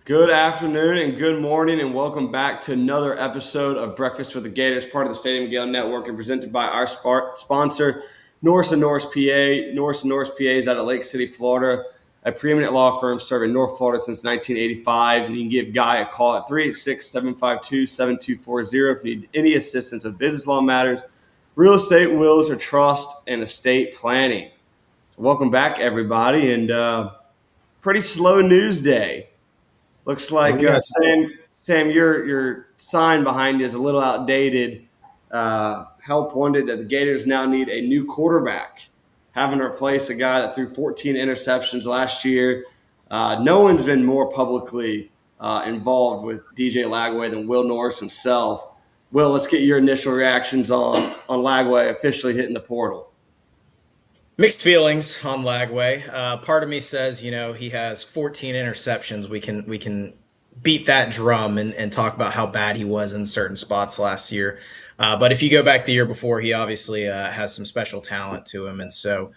Good afternoon and good morning, and welcome back to another episode of Breakfast with the Gators, part of the Stadium Gale Network, and presented by our sponsor, Norris and Norris PA. Norris and Norris PA is out of Lake City, Florida, a preeminent law firm serving North Florida since 1985. And you can give Guy a call at 386-752-7240 if you need any assistance with business law matters, real estate, wills, or trust, and estate planning. So welcome back, everybody, and pretty slow news day. Looks like Sam, your sign behind you is a little outdated. Help wanted that the Gators now need a new quarterback, having to replace a guy that threw 14 interceptions last year. No one's been more publicly involved with DJ Lagway than Will Norris himself. Will, let's get your initial reactions on Lagway officially hitting the portal. Mixed feelings on Lagway. Part of me says, he has 14 interceptions. We can beat that drum and talk about how bad he was in certain spots last year. But if you go back the year before, he obviously has some special talent to him. And so,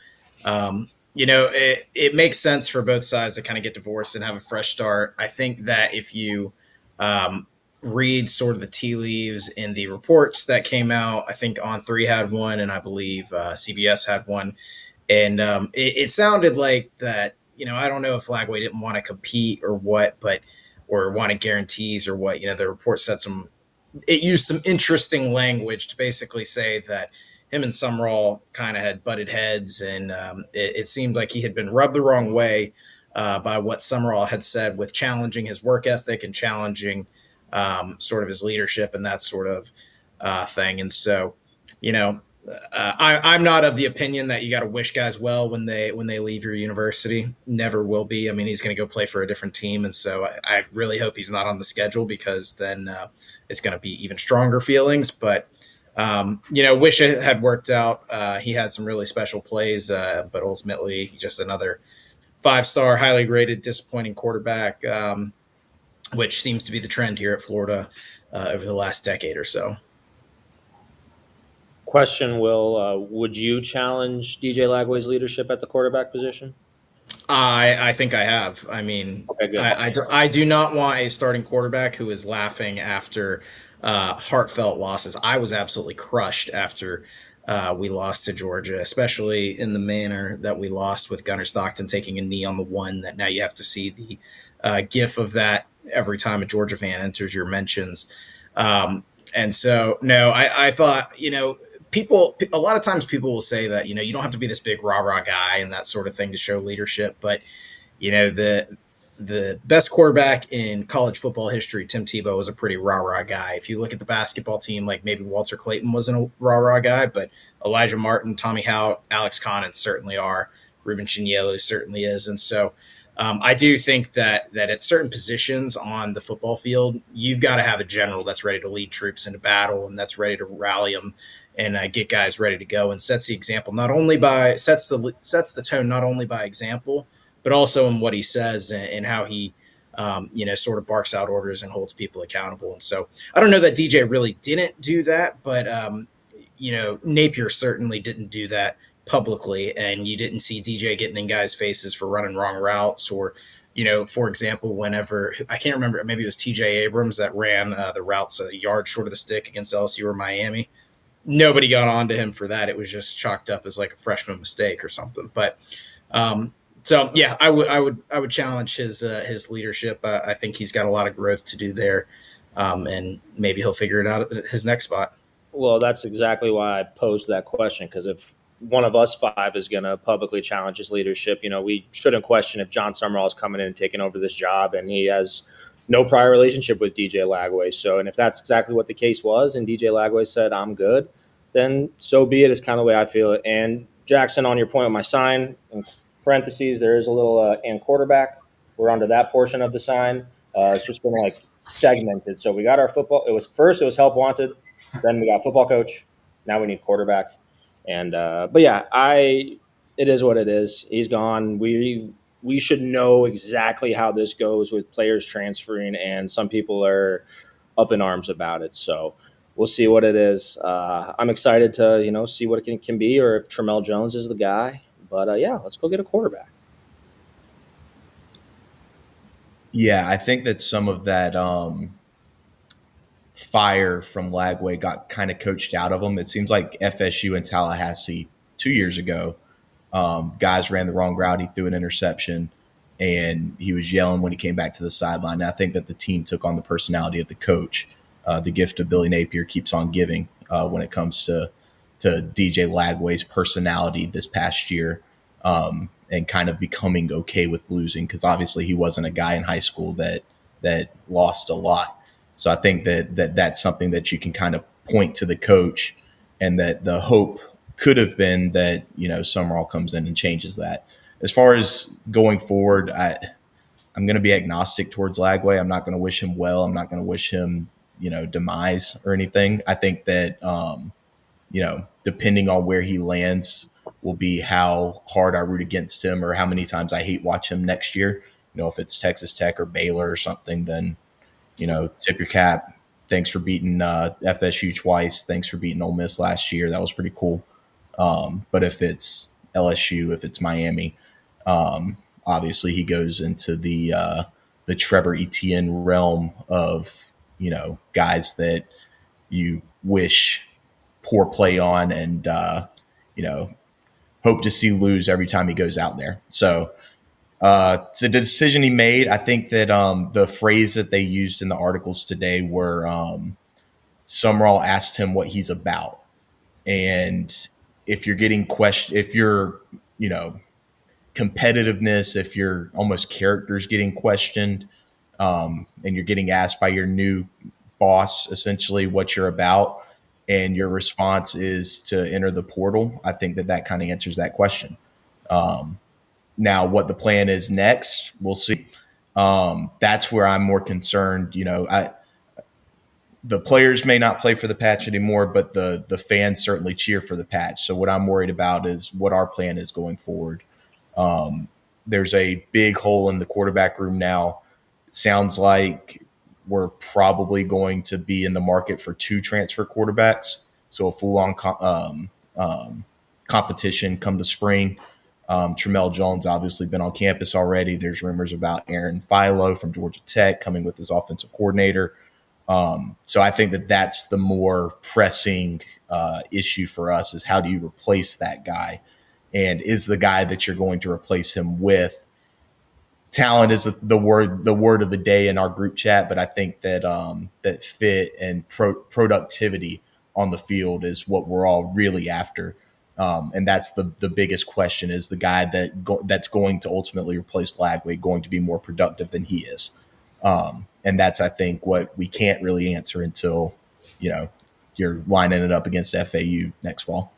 it makes sense for both sides to kind of get divorced and have a fresh start. I think that if you read sort of the tea leaves in the reports that came out, I think On3 had one, and I believe CBS had one. And it sounded like that, I don't know if Lagway didn't want to compete or what, or wanted guarantees or what. The report said it used some interesting language to basically say that him and Sumrall kind of had butted heads, and it seemed like he had been rubbed the wrong way by what Sumrall had said with challenging his work ethic and challenging sort of his leadership and that sort of thing. And so, I'm not of the opinion that you got to wish guys well when they leave your university. Never will be. I mean, he's going to go play for a different team, and so I really hope he's not on the schedule, because then it's going to be even stronger feelings. But wish it had worked out. He had some really special plays, but ultimately just another 5-star, highly rated, disappointing quarterback, which seems to be the trend here at Florida over the last decade or so. Question, Will, would you challenge DJ Lagway's leadership at the quarterback position? I think I have. I mean, okay, I do not want a starting quarterback who is laughing after heartfelt losses. I was absolutely crushed after we lost to Georgia, especially in the manner that we lost, with Gunnar Stockton taking a knee on the one. That now you have to see the gif of that every time a Georgia fan enters your mentions. And so, no, I thought, a lot of times people will say that, you don't have to be this big rah-rah guy and that sort of thing to show leadership. But, the best quarterback in college football history, Tim Tebow, was a pretty rah-rah guy. If you look at the basketball team, like maybe Walter Clayton wasn't a rah-rah guy, but Elijah Martin, Tommy Howe, Alex Conant certainly are. Ruben Chignello certainly is. And so I do think that at certain positions on the football field, you've got to have a general that's ready to lead troops into battle and that's ready to rally them and get guys ready to go, and sets the example sets the tone not only by example, but also in what he says and how he sort of barks out orders and holds people accountable. And so I don't know that DJ really didn't do that, but Napier certainly didn't do that publicly, and you didn't see DJ getting in guys' faces for running wrong routes, or for example, whenever, I can't remember, maybe it was TJ Abrams that ran the routes a yard short of the stick against LSU or Miami. Nobody got on to him for that. It was just chalked up as like a freshman mistake or something. But so yeah, I would challenge his leadership. I think he's got a lot of growth to do there, and maybe he'll figure it out at his next spot. Well, that's exactly why I posed that question, because if one of us five is going to publicly challenge his leadership, we shouldn't question if John Sumrall is coming in and taking over this job, and he has no prior relationship with DJ Lagway. So, and if that's exactly what the case was, and DJ Lagway said, I'm good, then so be it, is kind of the way I feel it. And Jackson, on your point with my sign, in parentheses, there is a little and quarterback. We're onto that portion of the sign. It's just been like segmented. So we got our football. It was help wanted. Then we got football coach. Now we need quarterback. And but yeah, it is what it is. He's gone. We should know exactly how this goes with players transferring, and some people are up in arms about it. So we'll see what it is. I'm excited to see what it can be, or if Tramel Jones is the guy. But yeah, let's go get a quarterback. Yeah, I think that some of that fire from Lagway got kind of coached out of him. It seems like FSU and Tallahassee 2 years ago, guys ran the wrong route. He threw an interception, and he was yelling when he came back to the sideline. And I think that the team took on the personality of the coach. The gift of Billy Napier keeps on giving when it comes to DJ Lagway's personality this past year, and kind of becoming okay with losing, because obviously he wasn't a guy in high school that lost a lot. So I think that's something that you can kind of point to the coach, and that the hope could have been that, Summerall comes in and changes that. As far as going forward, I'm going to be agnostic towards Lagway. I'm not going to wish him well. I'm not going to wish him, demise or anything. I think that, depending on where he lands will be how hard I root against him, or how many times I hate watch him next year. If it's Texas Tech or Baylor or something, then, tip your cap. Thanks for beating FSU twice. Thanks for beating Ole Miss last year. That was pretty cool. But if it's LSU, if it's Miami, obviously he goes into the Trevor Etienne realm of, guys that you wish poor play on, and, hope to see lose every time he goes out there. So it's a decision he made. I think that the phrase that they used in the articles today were Summerall asked him what he's about. And if you're getting if you're, competitiveness, if your almost character's getting questioned, and you're getting asked by your new boss essentially what you're about, and your response is to enter the portal, I think that kind of answers that question. Now, what the plan is next, we'll see. That's where I'm more concerned. The players may not play for the Patch anymore, but the fans certainly cheer for the Patch. So what I'm worried about is what our plan is going forward. There's a big hole in the quarterback room now. It sounds like we're probably going to be in the market for 2 transfer quarterbacks. So a full-on competition come the spring. Tramel Jones obviously been on campus already. There's rumors about Aaron Philo from Georgia Tech coming with his offensive coordinator. So I think that that's the more pressing issue for us, is how do you replace that guy? And is the guy that you're going to replace him with? Talent is the word of the day in our group chat, but I think that that fit and productivity on the field is what we're all really after. And that's the biggest question: is the guy that's going to ultimately replace Lagway going to be more productive than he is? And that's, I think, what we can't really answer until, you're lining it up against FAU next fall.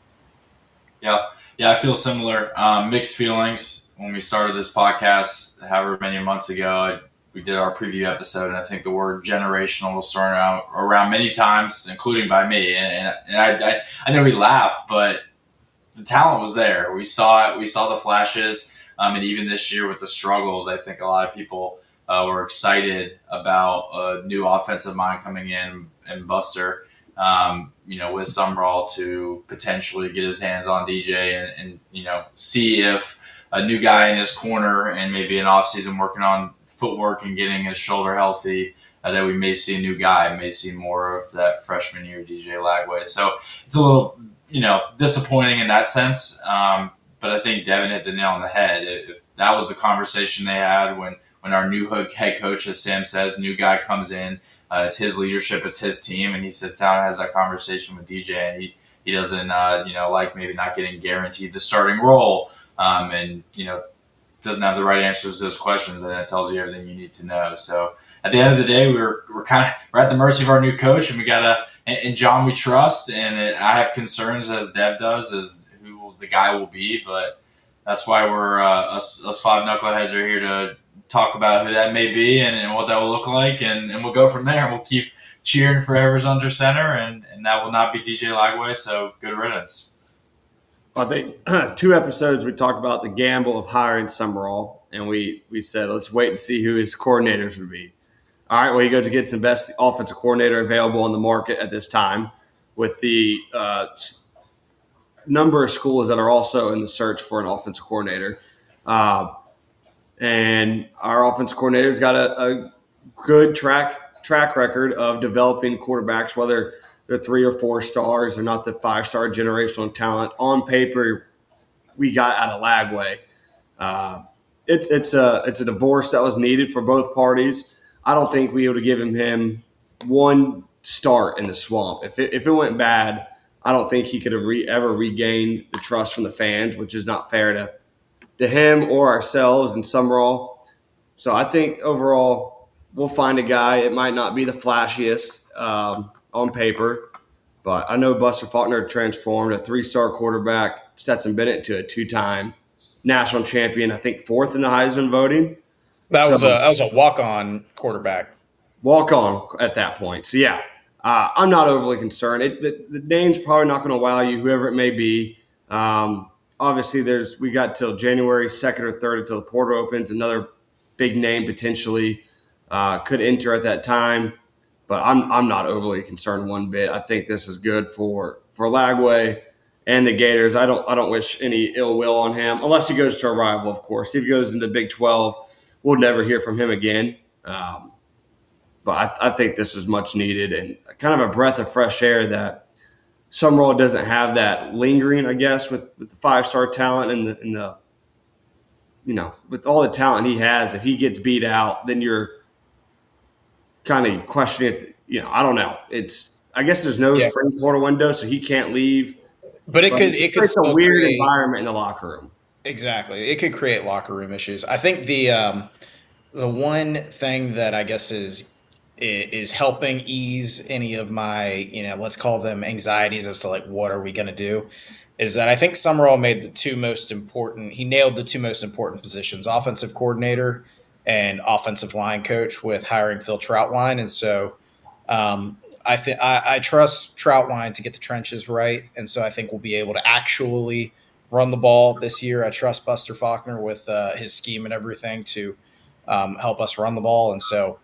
Yeah, I feel similar. Mixed feelings. When we started this podcast, however many months ago, we did our preview episode, and I think the word generational was thrown around many times, including by me. And I know we laugh, but the talent was there. We saw it. We saw the flashes. And even this year with the struggles, I think a lot of people were excited about a new offensive mind coming in, and Buster, with Summerall to potentially get his hands on DJ and see if a new guy in his corner and maybe an offseason working on footwork and getting his shoulder healthy, that we may see a new guy, may see more of that freshman year DJ Lagway. So it's a little, disappointing in that sense. But I think Devin hit the nail on the head. If that was the conversation they had when our new head coach, as Sam says, new guy comes in, it's his leadership, it's his team, and he sits down and has that conversation with DJ, and he doesn't, like maybe not getting guaranteed the starting role, and doesn't have the right answers to those questions, and it tells you everything you need to know. So at the end of the day, we're at the mercy of our new coach, and we gotta. And John, we trust, and I have concerns, as Dev does, as who the guy will be, but that's why we're us 5 knuckleheads are here to talk about who that may be and what that will look like, and we'll go from there. We'll keep cheering for whoever's under center, and that will not be DJ Lagway, so good riddance. I think 2 episodes we talked about the gamble of hiring Summerall, and we said let's wait and see who his coordinators would be. All right, well, he goes to get the best offensive coordinator available on the market at this time, with the number of schools that are also in the search for an offensive coordinator. And and our offense coordinator's got a good track record of developing quarterbacks, whether they're 3 or 4 stars or not the 5-star generational talent. On paper, we got out of Lagway. It's a divorce that was needed for both parties. I don't think we would have given him one start in the swamp. If it went bad, I don't think he could have ever regained the trust from the fans, which is not fair to him or ourselves and Summerall. So I think overall we'll find a guy. It might not be the flashiest on paper, but I know Buster Faulkner transformed a 3-star quarterback, Stetson Bennett, to a 2-time national champion. I think 4th in the Heisman voting. That was a walk-on quarterback. Walk-on at that point. So yeah, I'm not overly concerned. The name's probably not going to wow you, whoever it may be. Obviously, we got till January 2nd or 3rd until the portal opens. Another big name potentially could enter at that time, but I'm not overly concerned one bit. I think this is good for Lagway and the Gators. I don't wish any ill will on him, unless he goes to a rival, of course. If he goes into Big 12, we'll never hear from him again. But I think this is much needed and kind of a breath of fresh air that Summerall doesn't have that lingering, I guess, with the 5-star talent and the with all the talent he has. If he gets beat out, then you're kind of questioning if, I don't know. I guess there's no spring portal window, so he can't leave. But it could it's a weird environment in the locker room. Exactly. It could create locker room issues. I think the one thing that I guess is helping ease any of my, let's call them anxieties as to like, what are we going to do, is that I think Summerall nailed the 2 most important positions, offensive coordinator and offensive line coach, with hiring Phil Trautwein. And so I trust Trautwein to get the trenches right. And so I think we'll be able to actually run the ball this year. I trust Buster Faulkner with his scheme and everything to help us run the ball. And so,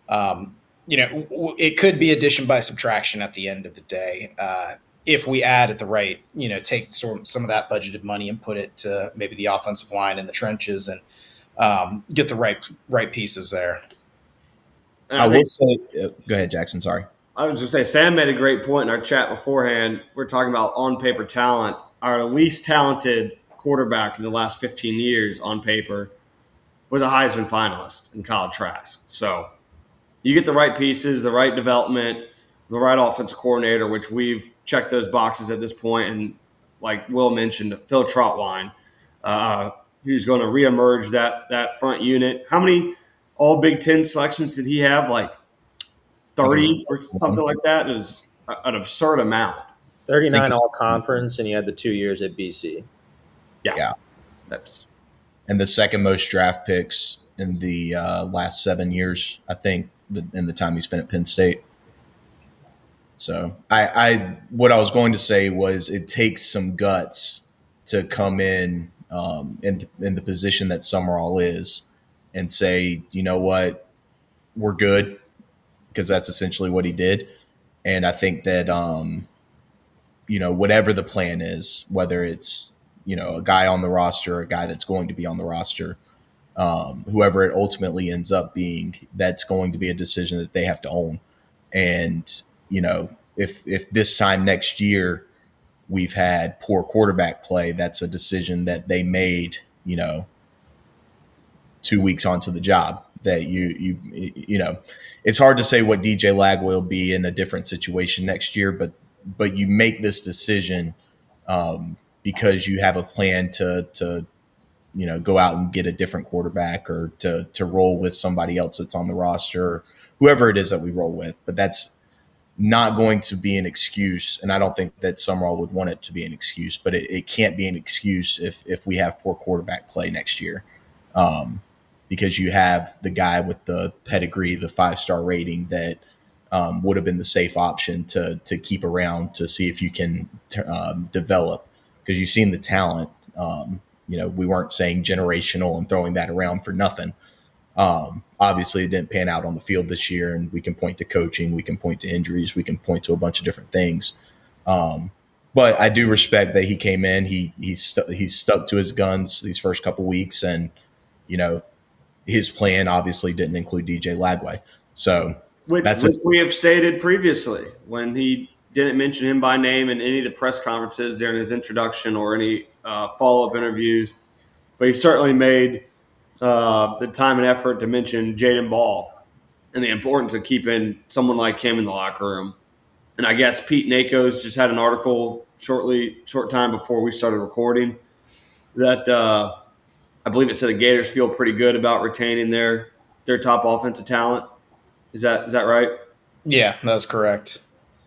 it could be addition by subtraction at the end of the day. If we add at the right, take some of that budgeted money and put it to maybe the offensive line in the trenches and get the right pieces there. I will say, go ahead, Jackson. Sorry. I was just say Sam made a great point in our chat beforehand. We're talking about on paper talent. Our least talented quarterback in the last 15 years on paper was a Heisman finalist in Kyle Trask. So you get the right pieces, the right development, the right offensive coordinator, which we've checked those boxes at this point. And like Will mentioned, Phil Trautwein, who's going to reemerge that front unit. How many all Big Ten selections did he have? Like 30 or something like that? It was an absurd amount. 39 all conference, and he had the 2 years at BC. Yeah. And the second most draft picks in the last 7 years, I think, in the time he spent at Penn State. So what I was going to say was it takes some guts to come in the position that Summerall is and say, you know what, we're good, because that's essentially what he did. And I think that, whatever the plan is, whether it's, a guy on the roster, or a guy that's going to be on the roster, whoever it ultimately ends up being, that's going to be a decision that they have to own. And, if this time next year we've had poor quarterback play, that's a decision that they made, 2 weeks onto the job. That it's hard to say what DJ Lagway will be in a different situation next year, but you make this decision because you have a plan to go out and get a different quarterback, or to roll with somebody else that's on the roster, or whoever it is that we roll with. But that's not going to be an excuse, and I don't think that Summerall would want it to be an excuse, but it can't be an excuse if we have poor quarterback play next year, because you have the guy with the pedigree, the 5-star rating that would have been the safe option to keep around to see if you can develop, because you've seen the talent. We weren't saying generational and throwing that around for nothing. Obviously, it didn't pan out on the field this year, and we can point to coaching, we can point to injuries, we can point to a bunch of different things. But I do respect that he came in. He's stuck to his guns these first couple weeks, and his plan obviously didn't include DJ Lagway. So which we have stated previously when he didn't mention him by name in any of the press conferences during his introduction or any follow-up interviews. But he certainly made the time and effort to mention Jaden Ball and the importance of keeping someone like him in the locker room. And I guess Pete Nakos just had an article short time before we started recording that I believe it said the Gators feel pretty good about retaining their top offensive talent. Is that right? Yeah, that's correct.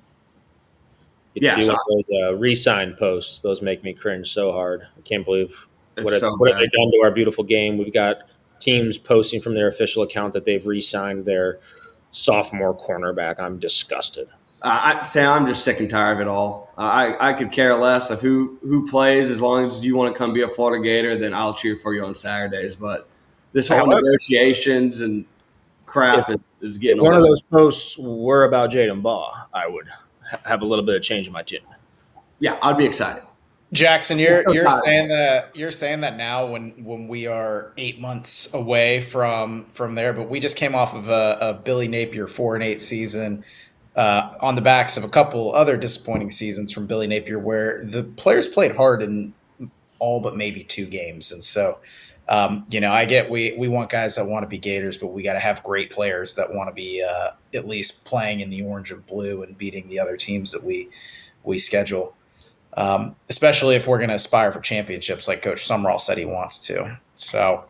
Yeah, so those re-sign posts, those make me cringe so hard. I can't believe what have they done to our beautiful game. We've got teams posting from their official account that they've re-signed their sophomore cornerback. I'm disgusted. I'm just sick and tired of it all. I could care less of who plays as long as you want to come be a Florida Gator. Then I'll cheer for you on Saturdays. But this whole negotiations and crap is getting old. One of those posts were about Jaden Ball, I would have a little bit of change in my tune. Yeah, I'd be excited. Jackson, you're saying that now when we are 8 months away from there, but we just came off of a Billy Napier 4-8 season. On the backs of a couple other disappointing seasons from Billy Napier where the players played hard in all but maybe 2 games. And so, I get we want guys that want to be Gators, but we got to have great players that want to be at least playing in the orange and blue and beating the other teams that we schedule, especially if we're going to aspire for championships like Coach Summerall said he wants to. So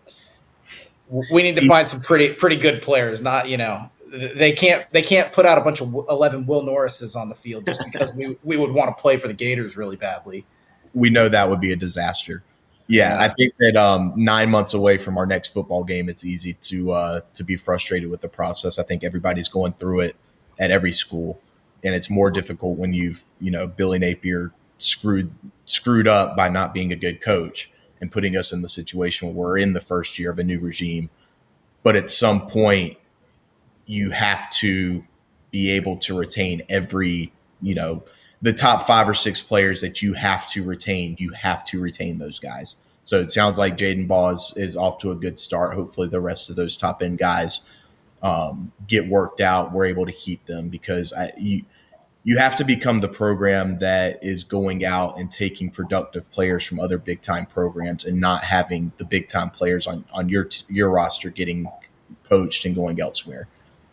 we need to find some pretty good players, not, They can't put out a bunch of 11 Will Norrises on the field just because we would want to play for the Gators really badly. We know that would be a disaster. Yeah, I think that 9 months away from our next football game, it's easy to be frustrated with the process. I think everybody's going through it at every school, and it's more difficult when Billy Napier screwed up by not being a good coach and putting us in the situation where we're in the first year of a new regime. But at some point, you have to be able to retain every, the top 5 or 6 players that you have to retain. You have to retain those guys. So it sounds like Jaden Ball is off to a good start. Hopefully the rest of those top end guys get worked out. We're able to keep them because you have to become the program that is going out and taking productive players from other big time programs and not having the big time players on your roster getting poached and going elsewhere.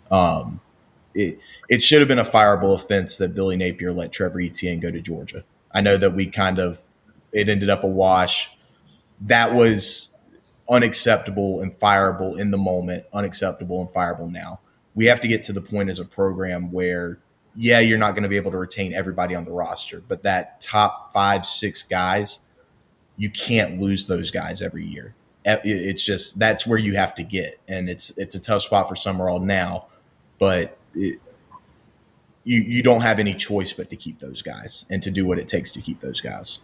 It should have been a fireable offense that Billy Napier let Trevor Etienne go to Georgia. I know that it ended up a wash. That was unacceptable and fireable in the moment, unacceptable and fireable now. We have to get to the point as a program where, you're not going to be able to retain everybody on the roster, but that top 5, 6 guys, you can't lose those guys every year. It's just that's where you have to get, and it's a tough spot for Summerall now, but you don't have any choice but to keep those guys and to do what it takes to keep those guys.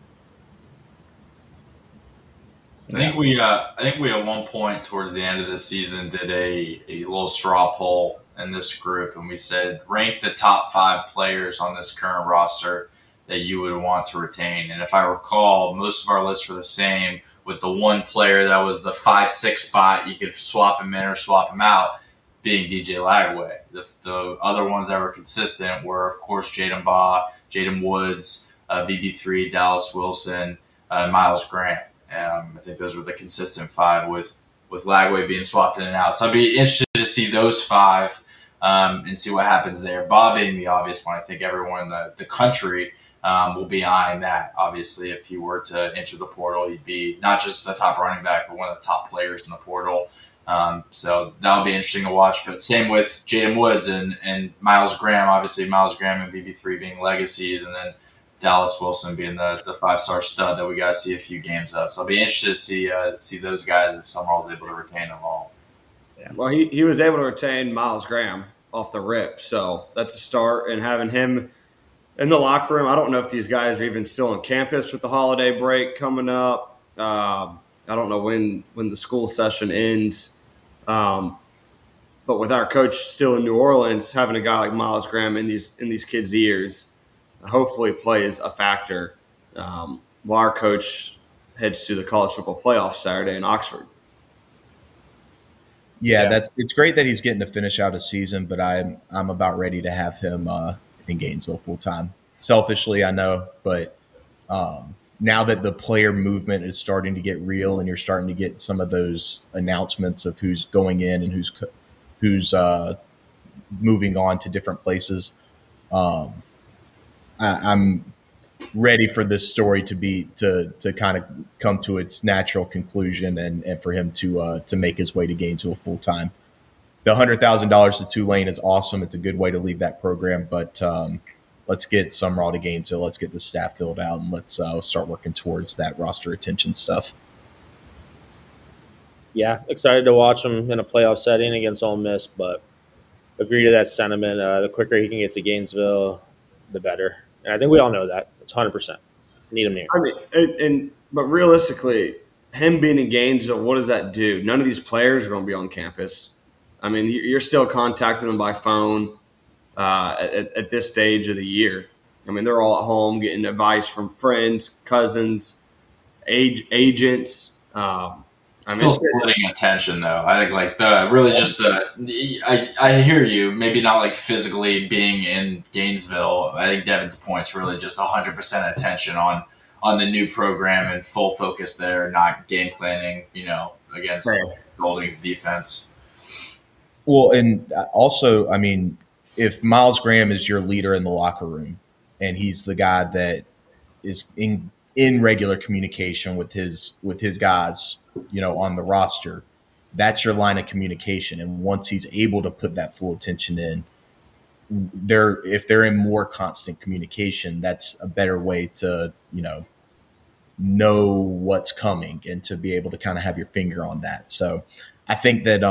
I think we at one point towards the end of the season did a little straw poll in this group, and we said rank the top 5 players on this current roster that you would want to retain. And if I recall, most of our lists were the same, with the one player that was the 5-6 spot, you could swap him in or swap him out, being DJ Lagway. The other ones that were consistent were, of course, Jaden Baugh, Jaden Woods, VB3, Dallas Wilson, Miles Graham. I think those were the consistent 5 with Lagway being swapped in and out. So I'd be interested to see those 5 and see what happens there. Baugh being the obvious one. I think everyone in the country will be eyeing that. Obviously, if he were to enter the portal, he'd be not just the top running back, but one of the top players in the portal. So that'll be interesting to watch. But same with Jaden Woods and Miles Graham. Obviously, Miles Graham and VB3 being legacies, and then Dallas Wilson being the 5-star stud that we got to see a few games of. So I'll be interested to see those guys if Summerall's able to retain them all. Yeah. Well, he was able to retain Miles Graham off the rip, so that's a start. And having him in the locker room, I don't know if these guys are even still on campus with the holiday break coming up. I don't know when the school session ends. But with our coach still in New Orleans, having a guy like Miles Graham in these kids' ears hopefully plays a factor while our coach heads to the college football playoff Saturday in Oxford. Yeah. it's great that he's getting to finish out a season, but I'm about ready to have him in Gainesville full time. Selfishly, I know, but now that the player movement is starting to get real, and you're starting to get some of those announcements of who's going in and who's moving on to different places, I'm ready for this story to kind of come to its natural conclusion, and for him to make his way to Gainesville full time. The $100,000 to Tulane is awesome. It's a good way to leave that program, but let's get Summerall to Gainesville. Let's get the staff filled out, and let's start working towards that roster retention stuff. Yeah, excited to watch him in a playoff setting against Ole Miss, but agree to that sentiment. The quicker he can get to Gainesville, the better. And I think we all know that. It's 100%. Need him near. I mean, but realistically, him being in Gainesville, what does that do? None of these players are going to be on campus. I mean, you're still contacting them by phone at this stage of the year. I mean, they're all at home getting advice from friends, cousins, agents. Still splitting attention, though. I think I hear you. Maybe not like physically being in Gainesville. I think Devin's point's really just 100% attention on the new program and full focus there, not game planning. Against Golding's defense. Well, and also, I mean, if Miles Graham is your leader in the locker room, and he's the guy that is in regular communication with his guys, on the roster, that's your line of communication. And once he's able to put that full attention in, if they're in more constant communication, that's a better way to, know what's coming and to be able to kind of have your finger on that. So I think that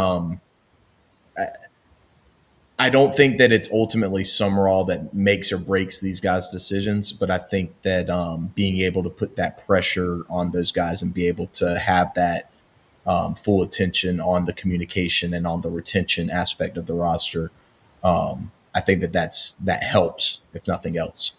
I don't think that it's ultimately Summerall that makes or breaks these guys' decisions, but I think that being able to put that pressure on those guys and be able to have that full attention on the communication and on the retention aspect of the roster, I think that helps, if nothing else.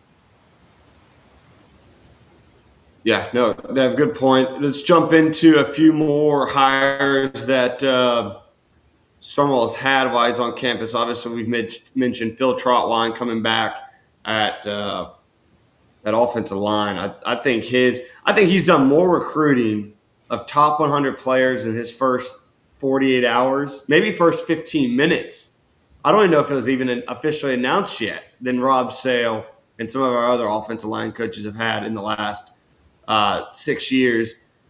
Yeah, no, Dev, good point. Let's jump into a few more hires that Summerall's had while he's on campus. Obviously, we've mentioned Phil Trotwine coming back at that offensive line. I think he's done more recruiting of top 100 players in his first 48 hours, maybe first 15 minutes. I don't even know if it was even officially announced yet than Rob Sale and some of our other offensive line coaches have had in the last 6 years.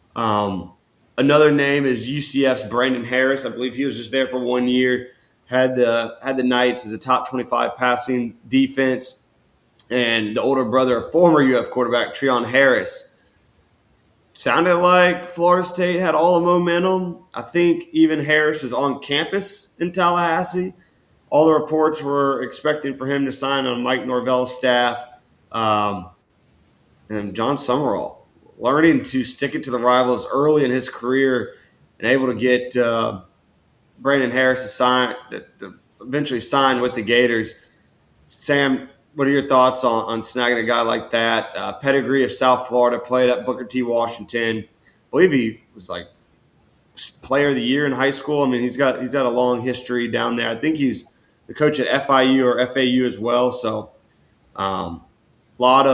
Another name is UCF's Brandon Harris. I believe he was just there for 1 year. Had the Knights as a top 25 passing defense, and the older brother of former UF quarterback Treon Harris. Sounded like Florida State had all the momentum. I think even Harris was on campus in Tallahassee. All the reports were expecting for him to sign on Mike Norvell's staff, and John Summerall, learning to stick it to the rivals early in his career and able to get Brandon Harris to eventually sign with the Gators. Sam, what are your thoughts on snagging a guy like that? Pedigree of South Florida, played at Booker T. Washington. I believe he was like player of the year in high school. I mean, he's got a long history down there. I think he's the coach at FIU or FAU as well. So lot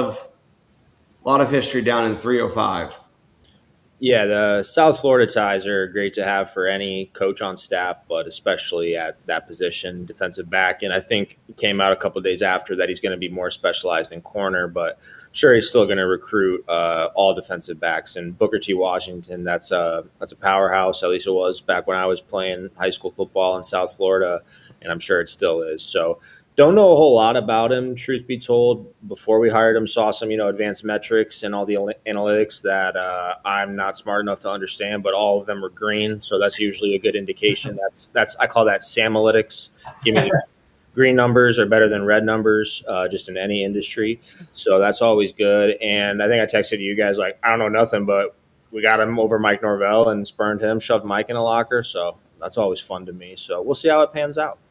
of history down in 305. Yeah, the South Florida ties are great to have for any coach on staff, but especially at that position, defensive back. And I think it came out a couple of days after that he's going to be more specialized in corner, but sure, he's still going to recruit all defensive backs. And Booker T. Washington, that's a powerhouse. At least it was back when I was playing high school football in South Florida, and I'm sure it still is. So don't know a whole lot about him, truth be told. Before we hired him, saw some, advanced metrics and all the analytics that I'm not smart enough to understand, but all of them were green. So that's usually a good indication. That's I call that Samalytics. Give me green numbers are better than red numbers, just in any industry. So that's always good. And I think I texted you guys like, I don't know nothing, but we got him over Mike Norvell and spurned him, shoved Mike in a locker. So that's always fun to me. So we'll see how it pans out.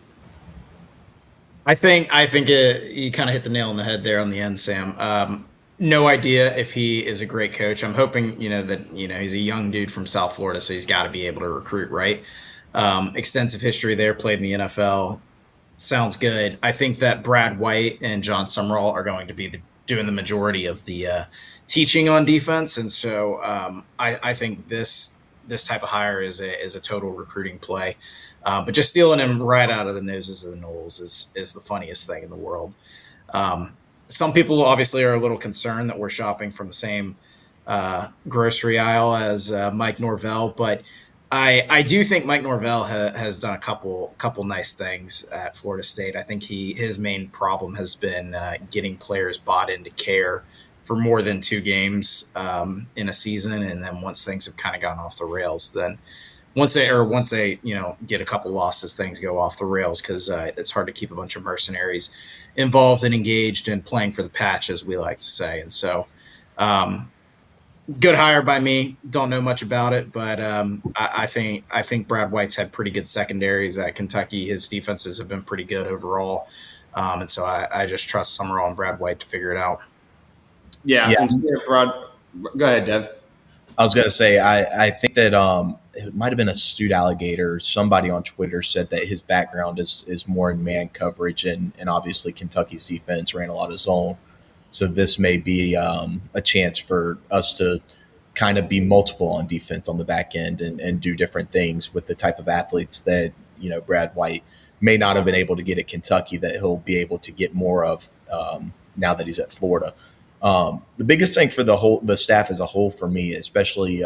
I think you kind of hit the nail on the head there on the end, Sam. No idea if he is a great coach. I'm hoping, that, he's a young dude from South Florida, so he's got to be able to recruit, right? Extensive history there, played in the NFL. Sounds good. I think that Brad White and John Summerall are going to be doing the majority of the teaching on defense, and so I think this type of hire is a total recruiting play. But just stealing him right out of the noses of the Noles is the funniest thing in the world. Some people obviously are a little concerned that we're shopping from the same grocery aisle as Mike Norvell, but I do think Mike Norvell has done a couple nice things at Florida State. I think his main problem has been getting players bought into care for more than 2 games in a season, and then once things have kind of gone off the rails, then once they get a couple losses, things go off the rails because it's hard to keep a bunch of mercenaries involved and engaged and playing for the patch, as we like to say. And so, good hire by me. Don't know much about it, but I think Brad White's had pretty good secondaries at Kentucky. His defenses have been pretty good overall, and so I just trust Summerall and Brad White to figure it out. Yeah. Brad, go ahead, Dev. I was going to say, I think that it might have been Astute Alligator. Somebody on Twitter said that his background is more in man coverage, and obviously Kentucky's defense ran a lot of zone. So this may be a chance for us to kind of be multiple on defense on the back end and do different things with the type of athletes that, Brad White may not have been able to get at Kentucky that he'll be able to get more of now that he's at Florida. The biggest thing for the staff as a whole for me, especially,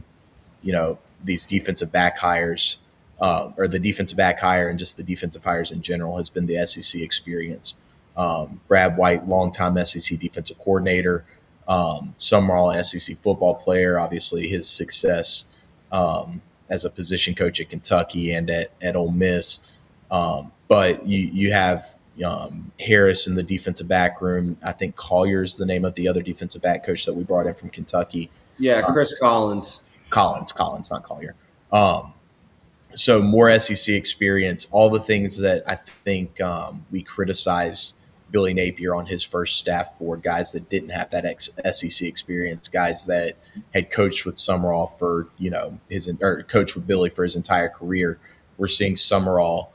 these defensive back hires or the defensive back hire and just the defensive hires in general has been the SEC experience. Brad White, longtime SEC defensive coordinator, Summerall, SEC football player, obviously his success as a position coach at Kentucky and at Ole Miss. But you have Harris in the defensive back room. I think Collier is the name of the other defensive back coach that we brought in from Kentucky. Yeah, Chris Collins. Collins, not Collier. So more SEC experience, all the things that I think we criticize Billy Napier on his first staff for, guys that didn't have that SEC experience, guys that had coached with Summerall for, coached with Billy for his entire career. We're seeing Summerall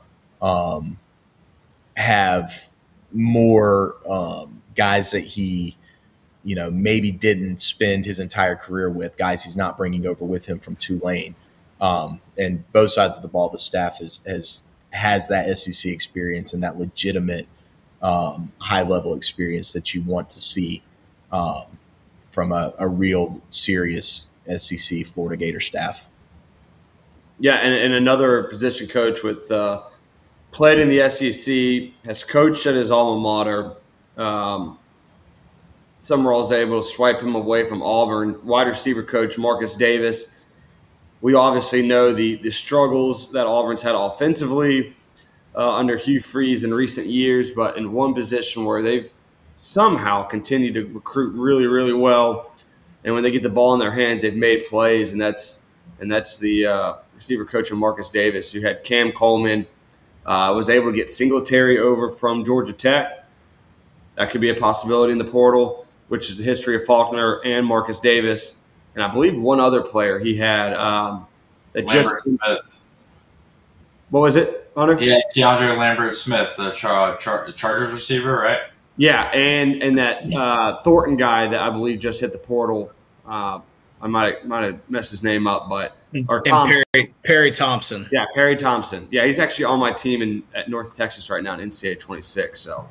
have more guys that he, maybe didn't spend his entire career with, guys he's not bringing over with him from Tulane. And both sides of the ball, the staff has that SEC experience and that legitimate high-level experience that you want to see from a real serious SEC Florida Gator staff. Yeah, and another position coach with played in the SEC, has coached at his alma mater. Summerall's able to swipe him away from Auburn. Wide receiver coach Marcus Davis. We obviously know the struggles that Auburn's had offensively under Hugh Freeze in recent years, but in one position where they've somehow continued to recruit really, really well. And when they get the ball in their hands, they've made plays, and that's the receiver coach of Marcus Davis, who had Cam Coleman, was able to get Singletary over from Georgia Tech. That could be a possibility in the portal, which is the history of Faulkner and Marcus Davis. And I believe one other player he had that just – Smith. What was it, Hunter? Yeah, DeAndre Lambert-Smith, the Chargers receiver, right? Yeah, and that Thornton guy that I believe just hit the portal. I might have messed his name up, but or Thompson. Perry Thompson. Yeah, Perry Thompson. Yeah, he's actually on my team at North Texas right now in NCAA 26. So,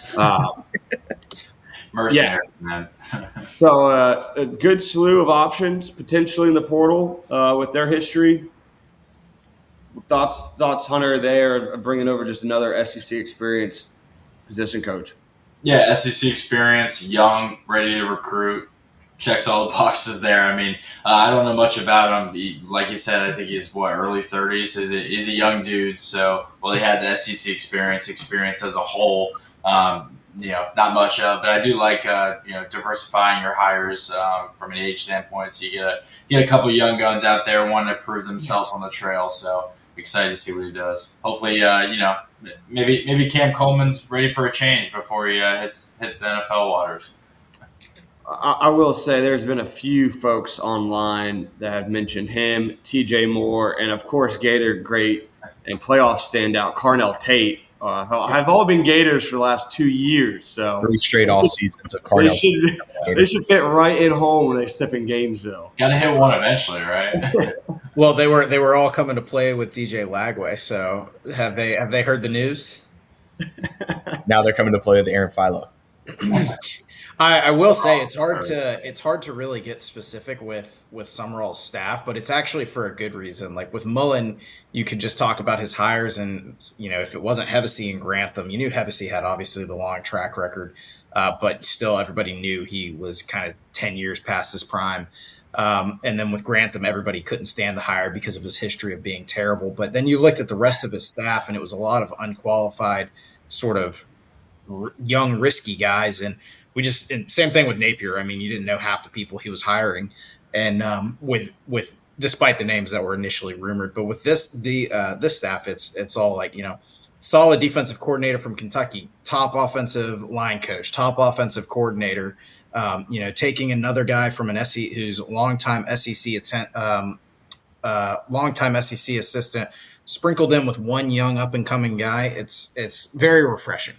mercenary, man. So a good slew of options potentially in the portal with their history. Thoughts, Hunter, there bringing over just another SEC experienced position coach. Yeah, SEC experience, young, ready to recruit, checks all the boxes there. I mean, I don't know much about him. Like you said, I think he's, early 30s. He's a young dude, so, he has SEC experience as a whole. Not much of, but I do like, diversifying your hires from an age standpoint. So you get a couple young guns out there wanting to prove themselves on the trail. So excited to see what he does. Hopefully, maybe Cam Coleman's ready for a change before he hits the NFL waters. I will say there's been a few folks online that have mentioned him, TJ Moore, and of course Gator great and playoff standout Carnell Tate. Have all been Gators for the last 2 years. So 3 straight all seasons of they Carnell. they should fit right in home when they step in Gainesville. Got to hit one eventually, right? Well, they were all coming to play with DJ Lagway. So have they heard the news? Now they're coming to play with Aaron Philo. I will say it's hard to really get specific with Summerall's staff, but it's actually for a good reason. Like with Mullen, you could just talk about his hires, and if it wasn't Hevesy and Grantham, you knew Hevesy had obviously the long track record, but still everybody knew he was kind of 10 years past his prime. And then with Grantham, everybody couldn't stand the hire because of his history of being terrible. But then you looked at the rest of his staff, and it was a lot of unqualified, sort of young, risky guys, and same thing with Napier. I mean, you didn't know half the people he was hiring, and with despite the names that were initially rumored. But with this staff, it's all like solid defensive coordinator from Kentucky, top offensive line coach, top offensive coordinator. Taking another guy from an SEC who's longtime SEC assistant, sprinkled in with one young up and coming guy. It's very refreshing.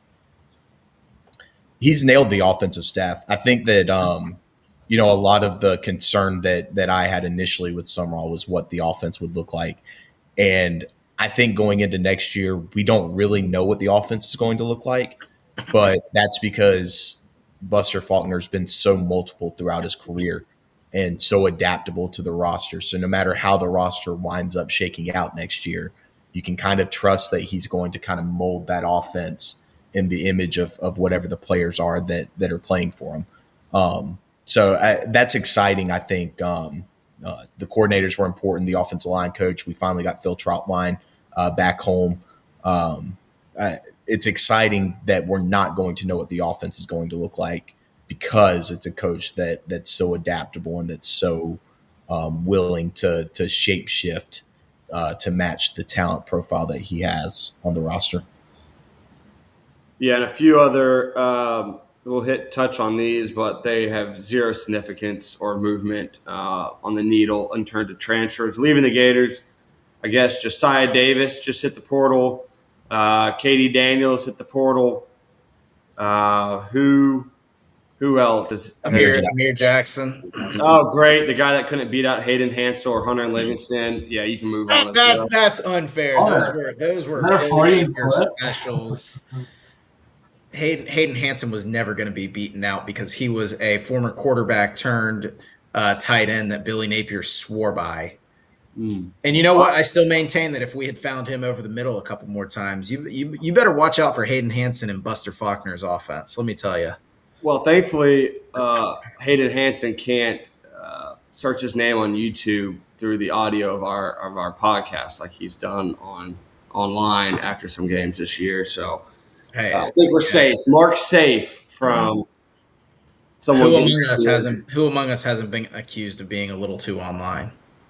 He's nailed the offensive staff. I think that a lot of the concern that I had initially with Summerall was what the offense would look like. And I think going into next year, we don't really know what the offense is going to look like, but that's because Buster Faulkner's been so multiple throughout his career and so adaptable to the roster. So no matter how the roster winds up shaking out next year, you can kind of trust that he's going to kind of mold that offense in the image of whatever the players are that are playing for him. That's exciting. I think the coordinators were important. The offensive line coach, we finally got Phil Trautwein back home. It's exciting that we're not going to know what the offense is going to look like because it's a coach that's so adaptable and that's so willing to shape shift to match the talent profile that he has on the roster. Yeah, and a few other we'll touch on these, but they have zero significance or movement on the needle in terms of transfers. Leaving the Gators, I guess Josiah Davis just hit the portal. Katie Daniels hit the portal. Who else? Amir Jackson. Oh, great. The guy that couldn't beat out Hayden Hansel or Hunter Livingston. Yeah, you can move on. That's unfair. Those were specials. Hayden Hansen was never going to be beaten out because he was a former quarterback turned tight end that Billy Napier swore by. And you know what? I still maintain that if we had found him over the middle a couple more times, you better watch out for Hayden Hansen and Buster Faulkner's offense. Let me tell you. Well, thankfully, Hayden Hansen can't search his name on YouTube through the audio of our podcast like he's done online after some games this year. So I think we're safe. Mark's safe from someone. Who among us hasn't been accused of being a little too online?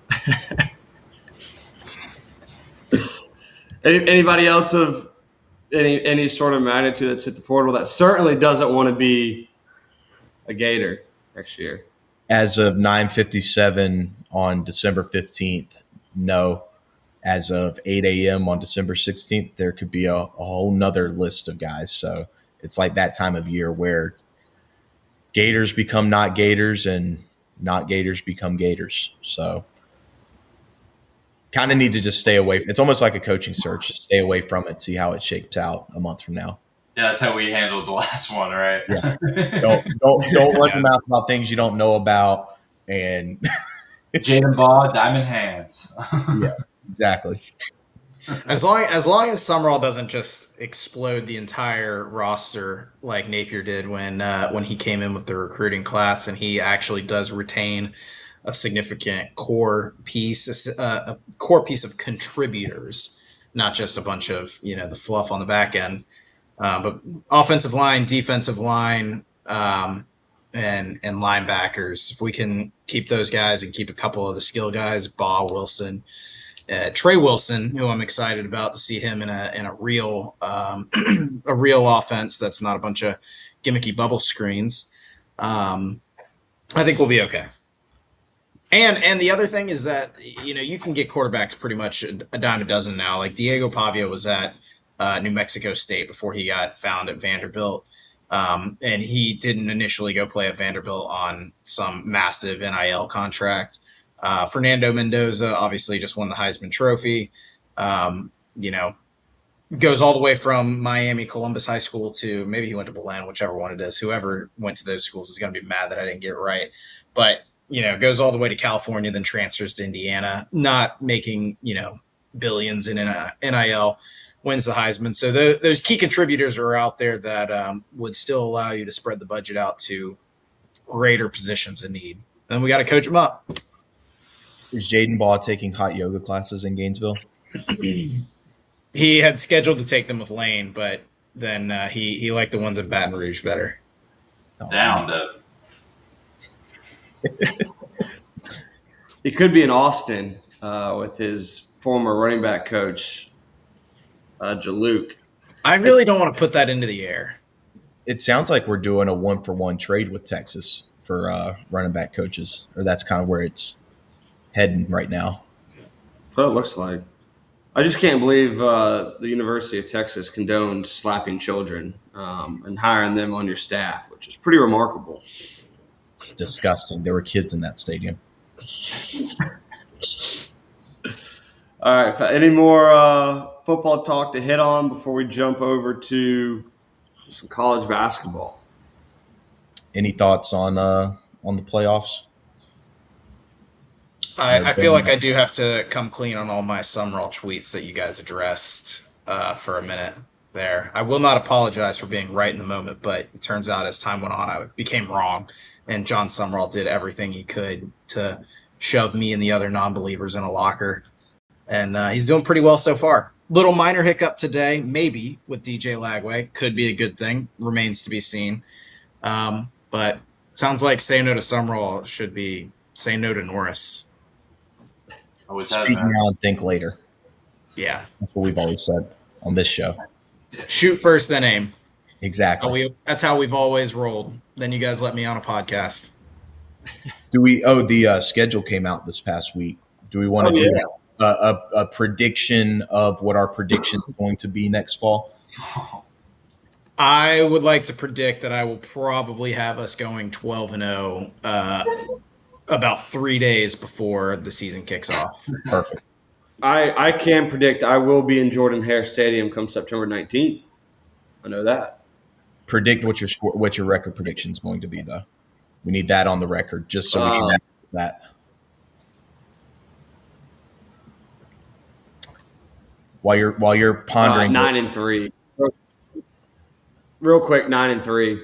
Anybody else of any sort of magnitude that's hit the portal that certainly doesn't want to be a Gator next year? As of 9:57 on December 15th, no. As of 8 a.m. on December 16th, there could be a whole nother list of guys. So it's like that time of year where Gators become not Gators and not Gators become Gators. So kind of need to just stay away. It's almost like a coaching search. Just stay away from it, see how it shapes out a month from now. Yeah, that's how we handled the last one, right? Yeah. Don't run your mouth about things you don't know about. And Jaden Baugh, diamond hands. Yeah, exactly. As long as Summerall doesn't just explode the entire roster like Napier did when he came in with the recruiting class, and he actually does retain a significant core piece of contributors, not just a bunch of the fluff on the back end, but offensive line, defensive line, and linebackers. If we can keep those guys and keep a couple of the skill guys, Baugh, Wilson. Trey Wilson, who I'm excited about to see him in a real offense that's not a bunch of gimmicky bubble screens. I think we'll be okay. And the other thing is that, you can get quarterbacks pretty much a dime a dozen now. Like Diego Pavia was at New Mexico State before he got found at Vanderbilt. And he didn't initially go play at Vanderbilt on some massive NIL contract. Fernando Mendoza obviously just won the Heisman Trophy. Goes all the way from Miami Columbus High School to maybe he went to Belen, whichever one it is. Whoever went to those schools is going to be mad that I didn't get it right. But, goes all the way to California, then transfers to Indiana, not making, billions in NIL, wins the Heisman. So those key contributors are out there that would still allow you to spread the budget out to greater positions in need. And we got to coach them up. Is Jaden Baugh taking hot yoga classes in Gainesville? He had scheduled to take them with Lane, but then he liked the ones in Baton Rouge better. Down to. He could be in Austin with his former running back coach, Jaluk. I really don't want to put that into the air. It sounds like we're doing a 1-for-1 trade with Texas for running back coaches, or that's kind of where it's heading right now. That's what it looks like. I just can't believe the University of Texas condoned slapping children and hiring them on your staff, which is pretty remarkable. It's disgusting. There were kids in that stadium. All right. Any more football talk to hit on before we jump over to some college basketball? Any thoughts on the playoffs? I feel like I do have to come clean on all my Summerall tweets that you guys addressed for a minute there. I will not apologize for being right in the moment, but it turns out as time went on, I became wrong. And John Summerall did everything he could to shove me and the other non-believers in a locker. And he's doing pretty well so far. Little minor hiccup today, maybe, with DJ Lagway. Could be a good thing. Remains to be seen. But sounds like say no to Summerall should be say no to Norris. Speak now and think later. Yeah. That's what we've always said on this show. Shoot first, then aim. Exactly. That's how we've always rolled. Then you guys let me on a podcast. The schedule came out this past week. Do we want to do a prediction of what our prediction is going to be next fall? I would like to predict that I will probably have us going 12-0 about 3 days before the season kicks off. Perfect. I can predict I will be in Jordan-Hare Stadium come September 19th. I know that. Predict what your record prediction is going to be, though. We need that on the record, just so we can have that. While you're pondering, 9-3. Real quick, 9-3.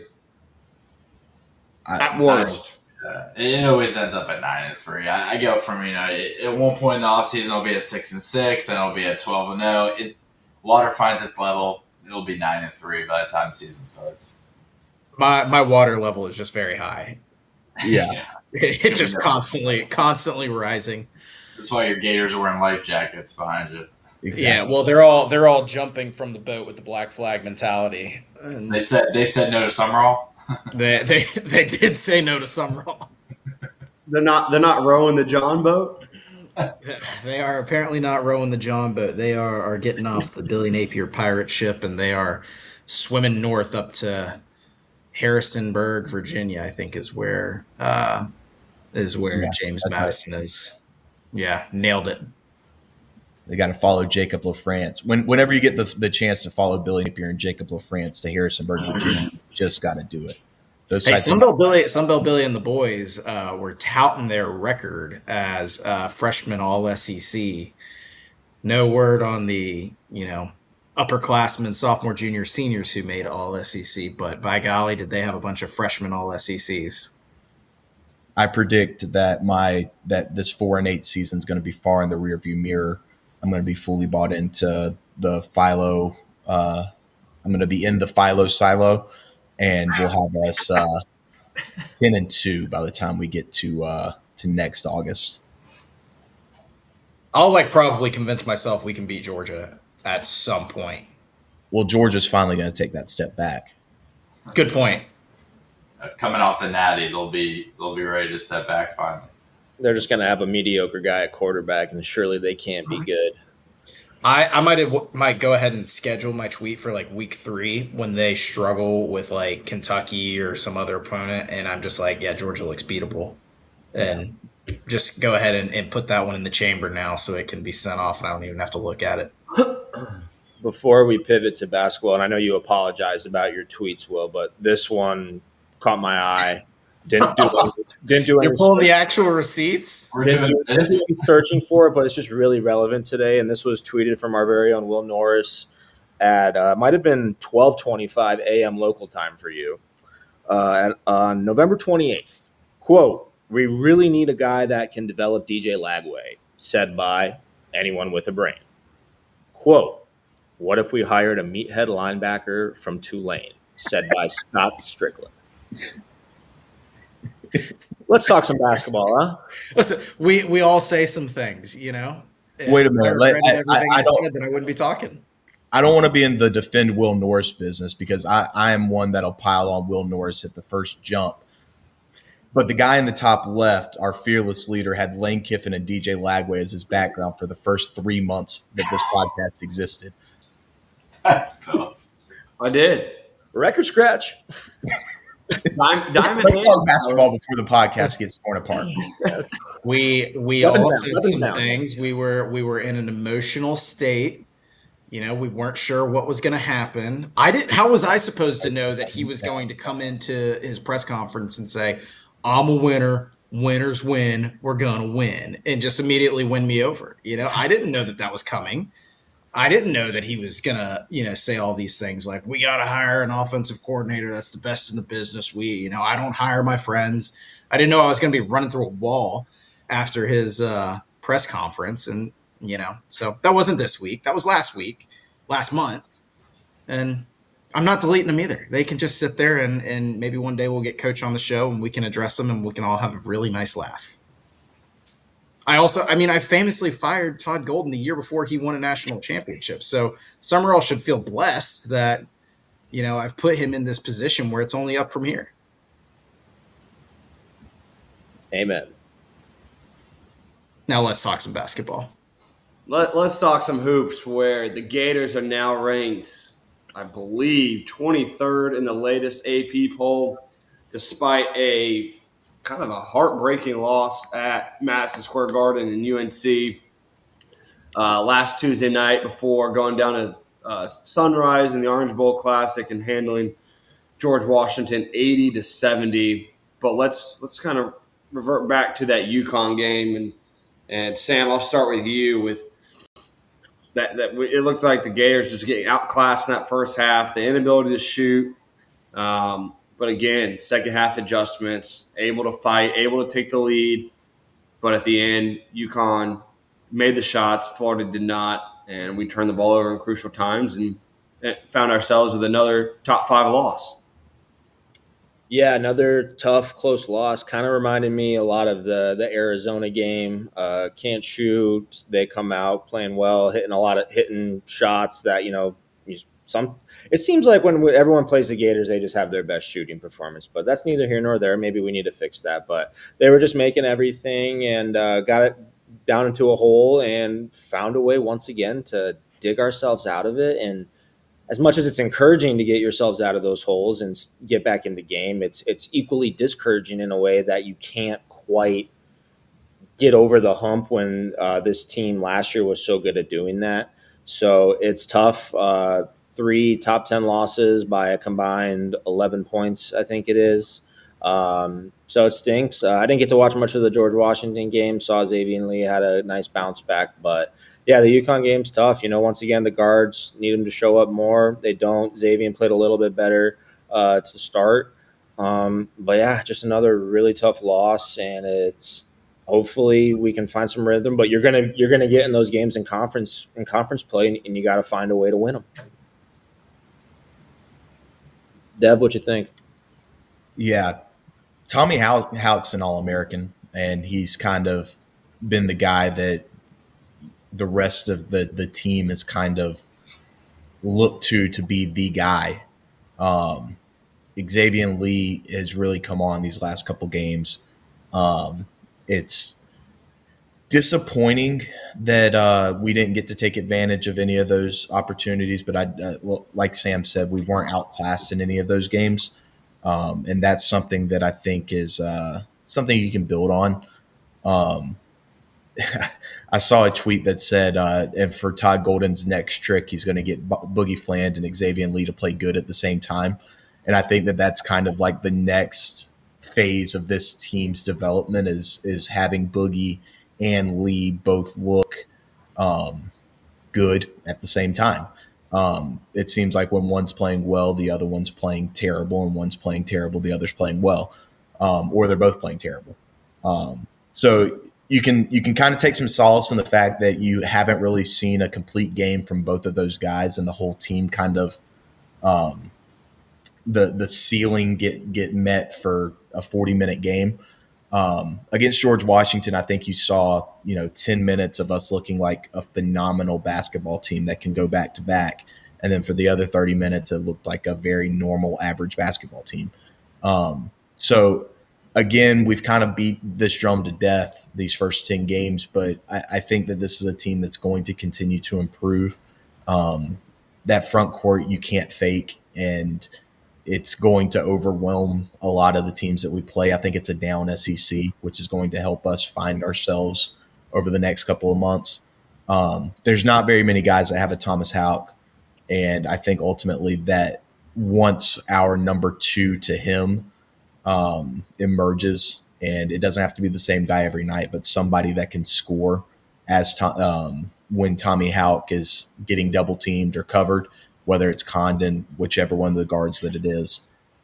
At worst. It always ends up at 9-3. I go from at one point in the offseason it'll be at 6-6, then it'll be at 12-0. Water finds its level. It'll be 9-3 by the time the season starts. My water level is just very high. Yeah. It just constantly rising. That's why your Gators are wearing life jackets behind you. Exactly. Yeah, well, they're all jumping from the boat with the black flag mentality. And They said no to Summerall. they did say no to Summerall. They're not rowing the John boat. They are apparently not rowing the John boat. They are getting off the Billy Napier pirate ship, and they are swimming north up to Harrisonburg, Virginia. I think is where James Madison is. Yeah, nailed it. They got to follow Jacob LaFrance. Whenever you get the chance to follow Billy Napier and Jacob LaFrance to Harrisonburg, Virginia, you just got to do it. Sunbelt Billy and the boys were touting their record as freshman All SEC. No word on the upperclassmen, sophomore, junior, seniors who made All SEC, but by golly, did they have a bunch of freshmen All SECs. I predict that this 4-8 season is going to be far in the rearview mirror. I'm going to be fully bought into the Philo. I'm going to be in the Philo silo, and we'll have us 10-2 by the time we get to next August. I'll probably convince myself we can beat Georgia at some point. Well, Georgia's finally going to take that step back. Good point. coming off the Natty, they'll be ready to step back finally. They're just going to have a mediocre guy at quarterback, and surely they can't be good. I might go ahead and schedule my tweet for like week 3 when they struggle with like Kentucky or some other opponent, and I'm just like, yeah, Georgia looks beatable, and just go ahead and put that one in the chamber now so it can be sent off, and I don't even have to look at it. Before we pivot to basketball, and I know you apologized about your tweets, Will, but this one caught my eye. Didn't do any. You're pulling the actual receipts? Didn't do any searching for it, but it's just really relevant today. And this was tweeted from our very own Will Norris at might have been 12:25 a.m. local time for you on November 28th. Quote: "We really need a guy that can develop DJ Lagway," said by anyone with a brain. Quote: "What if we hired a meathead linebacker from Tulane?" said by Scott Strickland. Let's talk some basketball, huh? Listen, we all say some things, you know. Wait a minute. I said, then I wouldn't be talking. I don't want to be in the defend Will Norris business because I am one that'll pile on Will Norris at the first jump. But the guy in the top left, our fearless leader, had Lane Kiffin and DJ Lagway as his background for the first 3 months that this podcast existed. That's tough. I did. Record scratch. Diamond Let's talk basketball before the podcast gets torn apart. We all said some things. We were in an emotional state. You know, we weren't sure what was going to happen. How was I supposed to know that he was going to come into his press conference and say, "I'm a winner. Winners win. We're going to win," and just immediately win me over? You know, I didn't know that was coming. I didn't know that he was going to, say all these things like, "We got to hire an offensive coordinator that's the best in the business. I don't hire my friends." I didn't know I was going to be running through a wall after his press conference. And, so that wasn't this week. That was last month. And I'm not deleting them either. They can just sit there and maybe one day we'll get Coach on the show and we can address them and we can all have a really nice laugh. I famously fired Todd Golden the year before he won a national championship. So Summerall should feel blessed that, I've put him in this position where it's only up from here. Amen. Now let's talk some basketball. Let's talk some hoops where the Gators are now ranked, I believe, 23rd in the latest AP poll, despite a kind of a heartbreaking loss at Madison Square Garden and UNC last Tuesday night before going down to Sunrise in the Orange Bowl Classic and handling George Washington 80-70. But let's kind of revert back to that UConn game and Sam, I'll start with you with that. It looked like the Gators just getting outclassed in that first half, the inability to shoot. But again, second half adjustments, able to fight, able to take the lead. But at the end, UConn made the shots, Florida did not, and we turned the ball over in crucial times and found ourselves with another top 5 loss. Yeah, another tough, close loss. Kind of reminded me a lot of the Arizona game. Can't shoot. They come out playing well, hitting shots that, it seems like when everyone plays the Gators, they just have their best shooting performance. But that's neither here nor there. Maybe we need to fix that. But they were just making everything and got it down into a hole and found a way once again to dig ourselves out of it. And as much as it's encouraging to get yourselves out of those holes and get back in the game, it's equally discouraging in a way that you can't quite get over the hump when this team last year was so good at doing that. So it's tough. 3 top 10 losses by a combined 11 points, I think it is. So it stinks. I didn't get to watch much of the George Washington game. Saw Xavier Lee had a nice bounce back. But, yeah, the UConn game's tough. Once again, the guards need them to show up more. They don't. Xavier played a little bit better to start. But, yeah, just another really tough loss, and it's hopefully we can find some rhythm. But you're gonna get in those games in conference play, and you got to find a way to win them. Dev, what you think? Yeah, Tommy Hauck's an All-American, and he's kind of been the guy that the rest of the team has kind of looked to be the guy. Xavier Lee has really come on these last couple games. It's disappointing that we didn't get to take advantage of any of those opportunities, but well, like Sam said, we weren't outclassed in any of those games, and that's something that I think is something you can build on. I saw a tweet that said, and for Todd Golden's next trick, he's going to get Boogie Fland and Xavier Lee to play good at the same time. And I think that that's kind of like the next phase of this team's development is having Boogie and Lee both look good at the same time. It seems like when one's playing well, the other one's playing terrible, and one's playing terrible, the other's playing well, or they're both playing terrible. So you can kind of take some solace in the fact that you haven't really seen a complete game from both of those guys, and the whole team kind of the ceiling get met for a 40-minute game. Against George Washington, I think you saw 10 minutes of us looking like a phenomenal basketball team that can go back to back, and then for the other 30 minutes, it looked like a very normal average basketball team. So again, we've kind of beat this drum to death these first 10 games, but I think that this is a team that's going to continue to improve. That front court you can't fake, and it's going to overwhelm a lot of the teams that we play. I think it's a down SEC, which is going to help us find ourselves over the next couple of months. There's not very many guys that have a Thomas Houck, and I think ultimately that once our number 2 to him emerges, and it doesn't have to be the same guy every night, but somebody that can score as when Tommy Houck is getting double teamed or covered, whether it's Condon, whichever one of the guards that it is.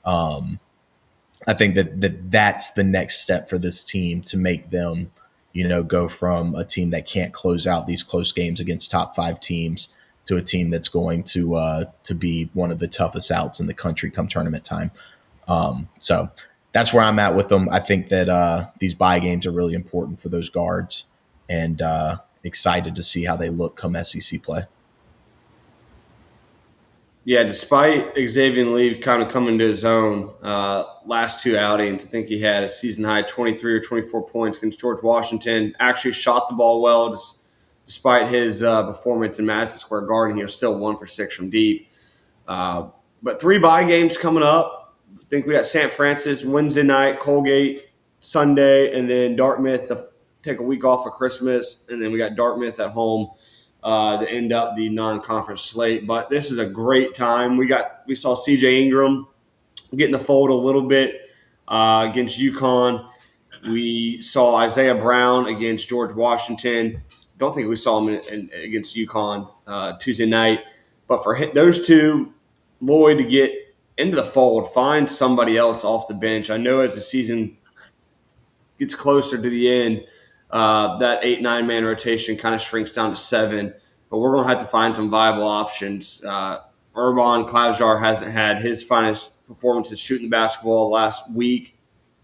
I think that's the next step for this team to make them, go from a team that can't close out these close games against top 5 teams to a team that's going to be one of the toughest outs in the country come tournament time. So that's where I'm at with them. I think that these bye games are really important for those guards, and excited to see how they look come SEC play. Yeah, despite Xavier Lee kind of coming to his own last 2 outings, I think he had a season-high 23 or 24 points against George Washington. Actually shot the ball well despite his performance in Madison Square Garden. He was still 1 for 6 from deep. But 3 bye games coming up. I think we got St. Francis Wednesday night, Colgate Sunday, and then Dartmouth to take a week off for Christmas, and then we got Dartmouth at home to end up the non-conference slate. But this is a great time. We saw C.J. Ingram get in the fold a little bit against UConn. We saw Isaiah Brown against George Washington. Don't think we saw him against UConn Tuesday night. But for those two, Lloyd to get into the fold, find somebody else off the bench. I know as the season gets closer to the end, that 8-9 man rotation kind of shrinks down to 7, but we're going to have to find some viable options. Urban Klausjar hasn't had his finest performances shooting the basketball last week.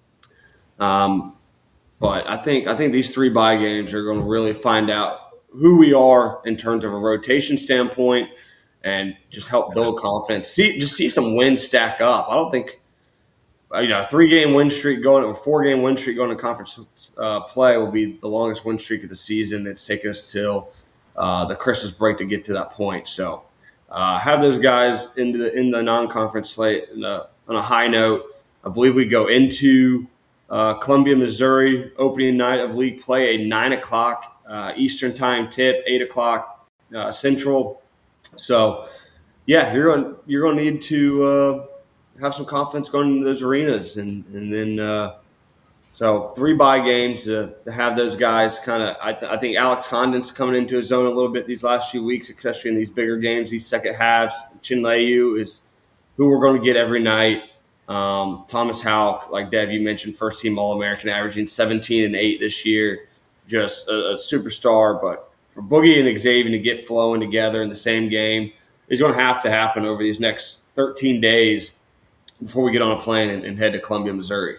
But I think these 3 bye games are going to really find out who we are in terms of a rotation standpoint and just help build confidence. See some wins stack up. I don't think a 3-game win streak going or 4-game win streak going to conference play will be the longest win streak of the season. It's taken us till the Christmas break to get to that point. So have those guys in the non-conference slate on a high note. I believe we go into Columbia, Missouri, opening night of league play, a 9:00 Eastern time tip, 8:00 Central. So, yeah, you're going to need to have some confidence going into those arenas, and then so 3 bye games to have those guys kind of. I think Alex Condon's coming into his own a little bit these last few weeks, especially in these bigger games, these second halves. Chinleyu is who we're going to get every night. Thomas Houck, like Dev, you mentioned, first-team All-American, averaging 17 and 8 this year, just a superstar. But for Boogie and Xavier to get flowing together in the same game is going to have to happen over these next 13 days before we get on a plane and head to Columbia, Missouri.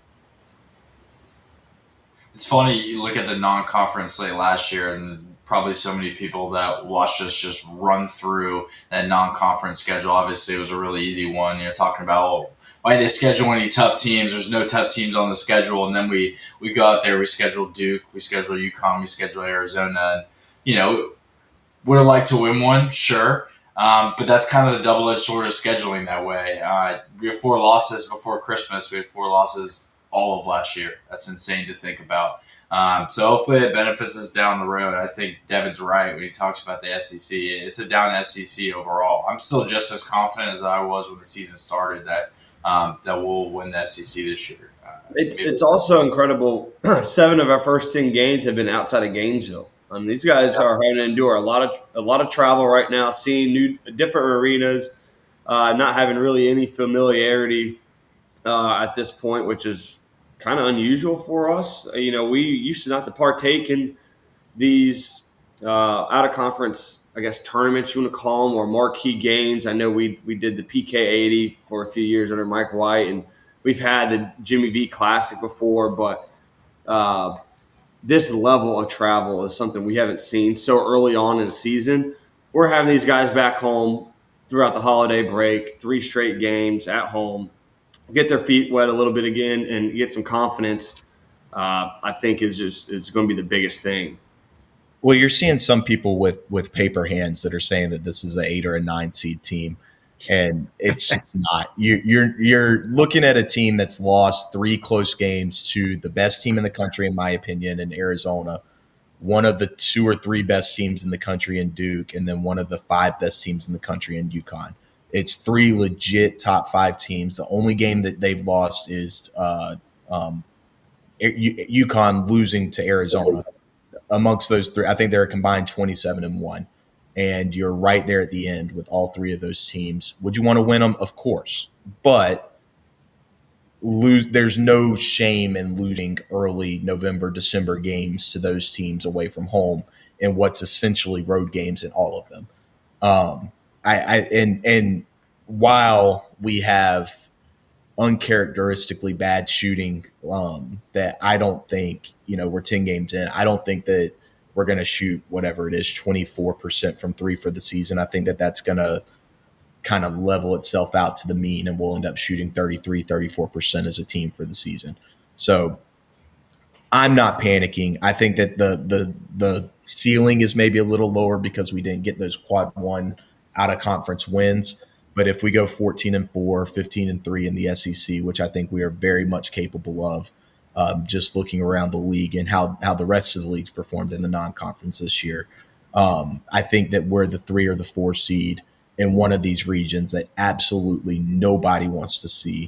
It's funny, you look at the non-conference slate last year, and probably so many people that watched us just run through that non-conference schedule. Obviously, it was a really easy one. Talking about why they schedule any tough teams. There's no tough teams on the schedule, and then we go out there, we schedule Duke, we schedule UConn, we schedule Arizona, and would have liked to win one, sure. But that's kind of the double-edged sword of scheduling that way. We have 4 losses before Christmas. We had 4 losses all of last year. That's insane to think about. So hopefully it benefits us down the road. I think Devin's right when he talks about the SEC. It's a down SEC overall. I'm still just as confident as I was when the season started that we'll win the SEC this year. It's also incredible. 7 of our first 10 games have been outside of Gainesville. These guys are having to endure a lot of travel right now, seeing different arenas, not having really any familiarity at this point, which is kind of unusual for us. We used to not to partake in these out of conference, I guess, tournaments you want to call them, or marquee games. I know we did the PK80 for a few years under Mike White, and we've had the Jimmy V Classic before, but this level of travel is something we haven't seen so early on in the season. We're having these guys back home throughout the holiday break, 3 straight games at home, get their feet wet a little bit again and get some confidence. I think it's going to be the biggest thing. Well, you're seeing some people with paper hands that are saying that this is an 8 or a 9 seed team, and it's just not. You're looking at a team that's lost 3 close games to the best team in the country, in my opinion, in Arizona, one of the 2 or 3 best teams in the country in Duke, and then one of the 5 best teams in the country in UConn. It's 3 legit top 5 teams. The only game that they've lost is UConn losing to Arizona. Amongst those 3, I think they're a combined 27-1. And you're right there at the end with all 3 of those teams. Would you want to win them? Of course. But there's no shame in losing early November, December games to those teams away from home in what's essentially road games in all of them. And while we have uncharacteristically bad shooting, that I don't think, we're 10 games in, I don't think that we're going to shoot whatever it is, 24% from 3 for the season. I think that that's going to kind of level itself out to the mean, and we'll end up shooting 33, 34% as a team for the season. So I'm not panicking. I think that the ceiling is maybe a little lower because we didn't get those quad 1 out of conference wins. But if we go 14-4, 15-3 in the SEC, which I think we are very much capable of, just looking around the league and how the rest of the leagues performed in the non-conference this year, I think that we're the 3 or the 4 seed in one of these regions that absolutely nobody wants to see,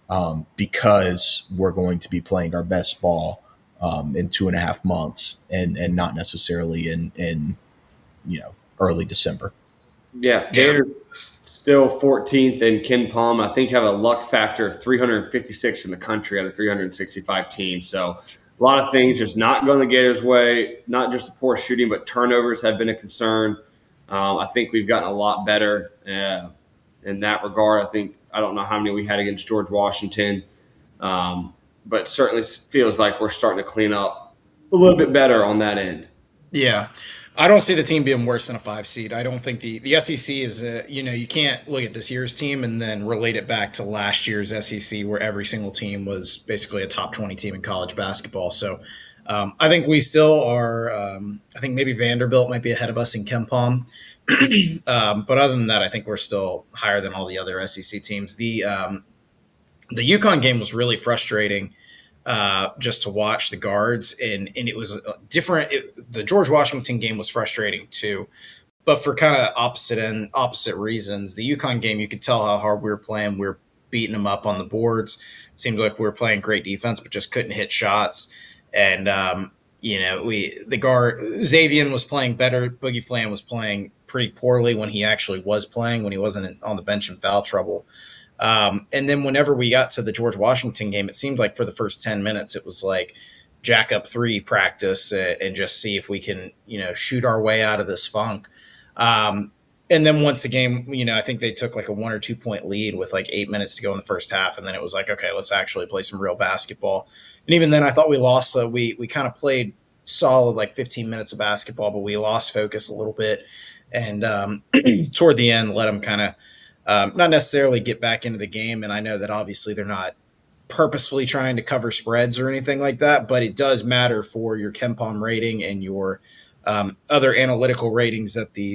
because we're going to be playing our best ball in 2.5 months and not necessarily in early December. Yeah, Gators still 14th, and Ken Palm, I think, have a luck factor of 356 in the country out of 365 teams. So a lot of things just not going the Gators' way, not just the poor shooting, but turnovers have been a concern. I think we've gotten a lot better in that regard. I don't know how many we had against George Washington, but certainly feels like we're starting to clean up a little bit better on that end. Yeah. I don't see the team being worse than a 5 seed. I don't think the SEC is, you can't look at this year's team and then relate it back to last year's SEC where every single team was basically a top 20 team in college basketball. So I think we still are, I think maybe Vanderbilt might be ahead of us in KenPom. But other than that, I think we're still higher than all the other SEC teams. The UConn game was really frustrating. Just to watch the guards, and it was different. The George Washington game was frustrating too, but for kind of opposite reasons. The UConn game, you could tell how hard we were playing. We were beating them up on the boards. It seemed like we were playing great defense, but just couldn't hit shots. And the guard Xavier was playing better. Boogie Flan was playing pretty poorly when he actually was playing, when he wasn't on the bench in foul trouble. And then whenever we got to the George Washington game, it seemed like for the first 10 minutes, it was like jack up 3 practice and just see if we can, shoot our way out of this funk. And then once the game, I think they took like a 1 or 2 point lead with like 8 minutes to go in the first half. And then it was like, okay, let's actually play some real basketball. And even then I thought we lost. We kind of played solid, like 15 minutes of basketball, but we lost focus a little bit. And toward the end, let them kind of not necessarily get back into the game. And I know that obviously they're not purposefully trying to cover spreads or anything like that, but it does matter for your KenPom rating and your other analytical ratings that the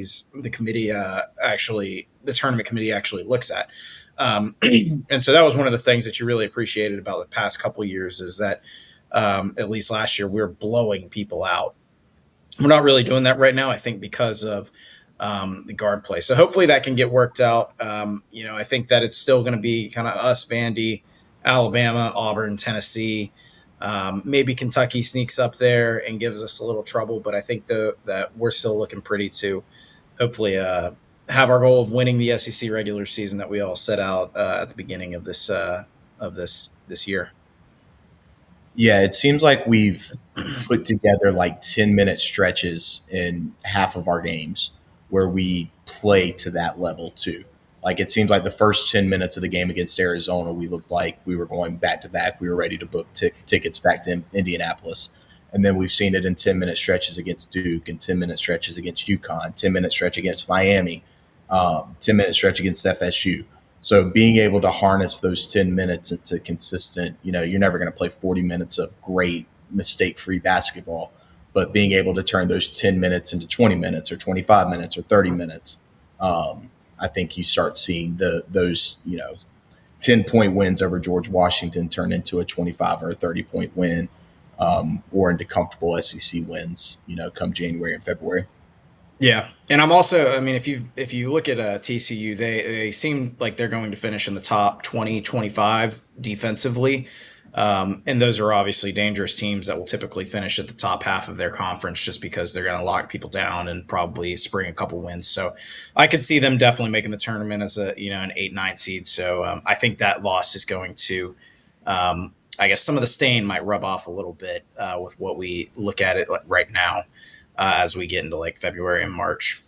tournament committee actually looks at. And so that was one of the things that you really appreciated about the past couple of years is that at least last year we were blowing people out. We're not really doing that right now, I think, because of the guard play. So hopefully that can get worked out. I think that it's still going to be kind of us, Vandy, Alabama, Auburn, Tennessee. Maybe Kentucky sneaks up there and gives us a little trouble, but I think that we're still looking pretty to hopefully have our goal of winning the SEC regular season that we all set out at the beginning of this year. Yeah, it seems like we've put together like 10-minute stretches in half of our games where we play to that level too. Like it seems like the first 10 minutes of the game against Arizona, we looked like we were going back to back. We were ready to book tickets back to Indianapolis. And then we've seen it in 10-minute stretches against Duke and 10-minute stretches against UConn, 10-minute stretch against Miami, 10-minute stretch against FSU. So being able to harness those 10 minutes into consistent, you're never going to play 40 minutes of great mistake-free basketball, but being able to turn those 10 minutes into 20 minutes or 25 minutes or 30 minutes, I think you start seeing those 10-point wins over George Washington turn into a 25 or a 30-point win or into comfortable SEC wins, come January and February. Yeah, and I'm also, if you look at TCU, they seem like they're going to finish in the top 20, 25 defensively. And those are obviously dangerous teams that will typically finish at the top half of their conference just because they're going to lock people down and probably spring a couple wins. So I could see them definitely making the tournament as an 8-9 seed. So I think that loss is going to, I guess some of the stain might rub off a little bit with what we look at it right now as we get into like February and March.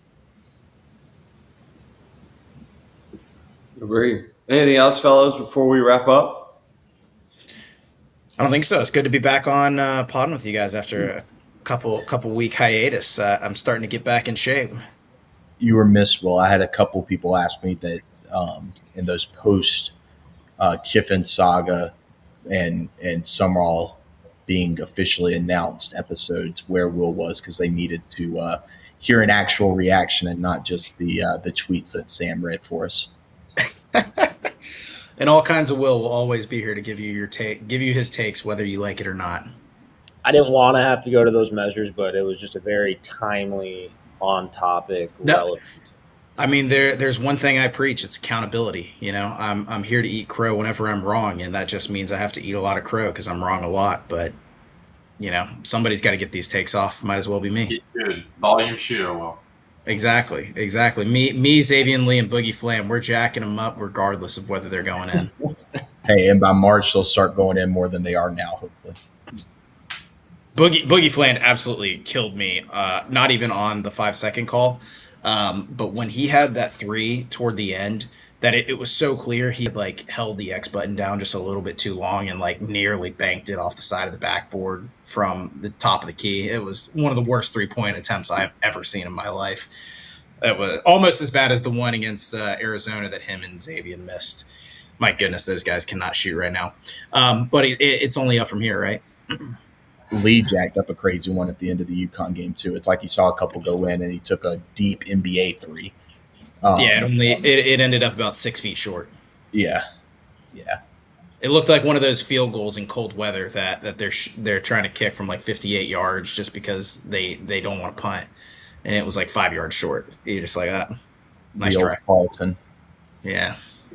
Agree. Anything else, fellas, before we wrap up? I don't think so. It's good to be back on podding with you guys after a couple week hiatus. I'm starting to get back in shape. You were missed, Will. I had a couple people ask me that in those post Kiffin saga and Summerall being officially announced episodes where Will was because they needed to hear an actual reaction and not just the tweets that Sam read for us. And all kinds of will always be here to give you his takes, whether you like it or not. I didn't want to have to go to those measures, but it was just a very timely, on topic, relevant. I mean, there's one thing I preach. It's accountability. I'm here to eat crow whenever I'm wrong, and that just means I have to eat a lot of crow because I'm wrong a lot. But somebody's got to get these takes off. Might as well be me. Good volume shooter, Will. Exactly. Me, Xavier Lee, and Boogie Flam. We're jacking them up regardless of whether they're going in. Hey, and by March they'll start going in more than they are now, hopefully. Boogie Flam absolutely killed me. Not even on the 5-second call. But when he had that 3 toward the end, that it was so clear he had held the X button down just a little bit too long and nearly banked it off the side of the backboard from the top of the key. It was one of the worst 3-point attempts I've ever seen in my life. It was almost as bad as the one against Arizona that him and Xavier missed. My goodness, those guys cannot shoot right now. But it's only up from here, right? Lee jacked up a crazy one at the end of the UConn game too. It's like he saw a couple go in and he took a deep NBA 3. It ended up about 6 feet short. Yeah. It looked like one of those field goals in cold weather that they're trying to kick from 58 yards just because they don't want to punt, and it was 5 yards short. You're just like, nice try, Carlton. Yeah.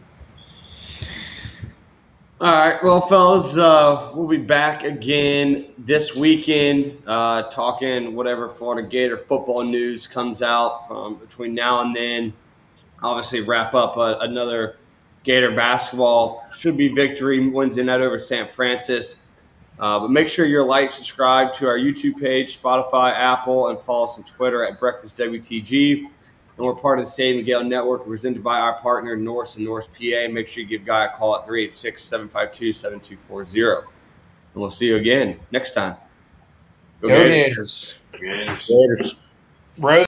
All right, well, fellas, we'll be back again this weekend talking whatever Florida Gator football news comes out from between now and then. Obviously, wrap up another Gator basketball. Should be victory Wednesday night over St. Francis. But make sure you're subscribe to our YouTube page, Spotify, Apple, and follow us on Twitter at BreakfastWTG. And we're part of the Stadium Gale Network, presented by our partner, Norse and Norse PA. Make sure you give Guy a call at 386-752-7240. And we'll see you again next time. Go Gators. Gators. Rose.